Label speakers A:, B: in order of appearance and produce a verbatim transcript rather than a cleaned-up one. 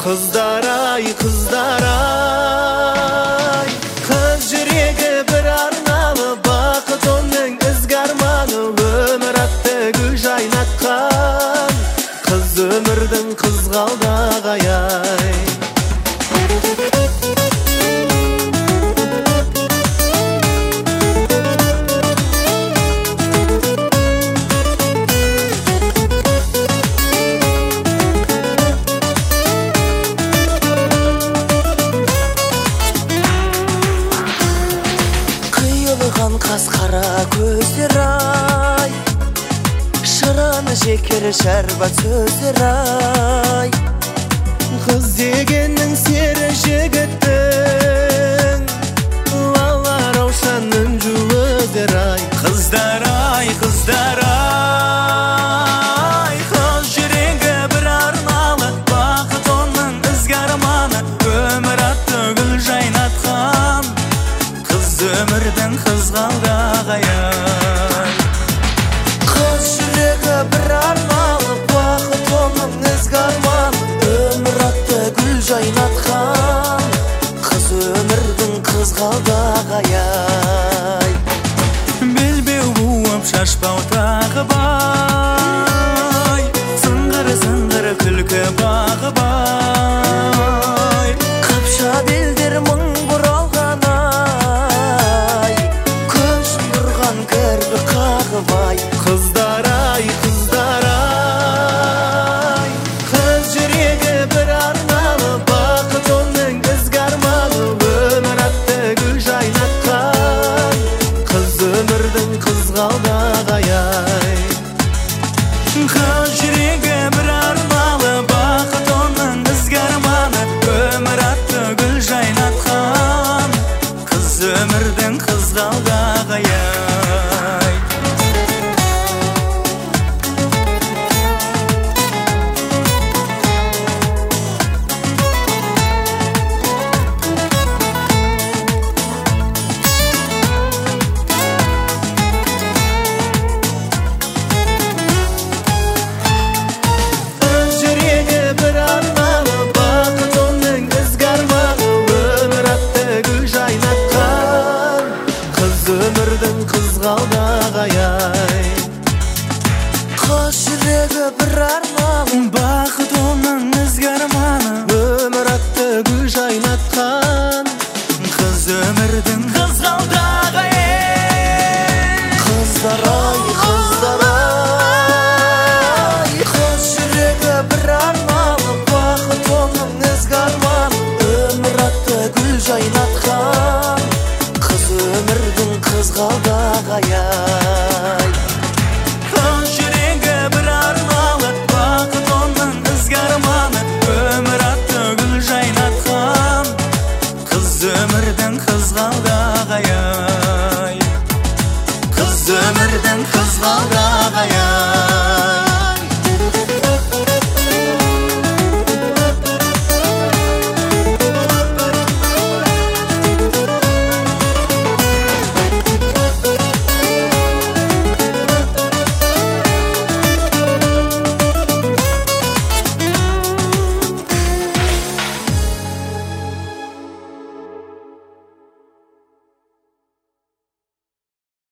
A: Kızdaray, kızdaray, kız жүрегі bir арналы, бақыт оның ізгі арманы, өмір атты гүл жайнатқан, қыз өмірдің қызғалдақ-ай.
B: Қасқара көздер-ай, шыраны жекер шәрбат сөздер-ай.
A: Қыз дегеннің сері жігіттің, лала раушанның жұлдызы-ай.
B: Қыздар-ай, қыздар-ай, қыз жүрегі бір арналы, бақыт оның ізгі арманы, өмір атты гүл жайнатқан, қыз өмірдің қызғалдақ-ай. Қыз жүрегі бір арналы, бақыт оның ізгі арманы, өмір атты гүл жайнатқан, қыз өмірдің қызғалдақ-ай. Белбеу буып шашбау тағы бай, сыңғыр-сыңғыр күлкі бағы бай, қапша белдер мың бұралған-ай, көзін бұрған кірпі қағып-ай.
A: Қыздар-ай, қыздар-ай, қыз жүрегі бір арналы, бақыт оның ізгі арманы, өмір атты гүл жайнатқан, қыз өмірдің қызғалдақ-ай.
B: Қыз жүрегі бір арналы, бақыт оның ізгі арманы, өмір атты гүл жайнатқан, қыз өмірдің қызғалдақ-ай.
A: Өмірдің қызғалдақ-ай.
B: Қыз жүрегі бір арналы, бақыт оның ізгі арманы,
A: өмір атты гүл жайнатқан,
B: қыз өмірдің қызғалдақ-ай.
A: Қыздар-ай, қыздар-ай,
B: қыз жүрегі бір арналы, бақыт оның ізгі арманы, өмір атты гүл жайнатқан, қыз өмірдің қызғалдақ-ай. Қыз жүрегі бір арналы, бақыт оның ізгі арманы, өмір атты гүл жайнатқан, қыз өмірдің қызғалдақ-ай. Қыз өмірдің қызғалдақ-ай.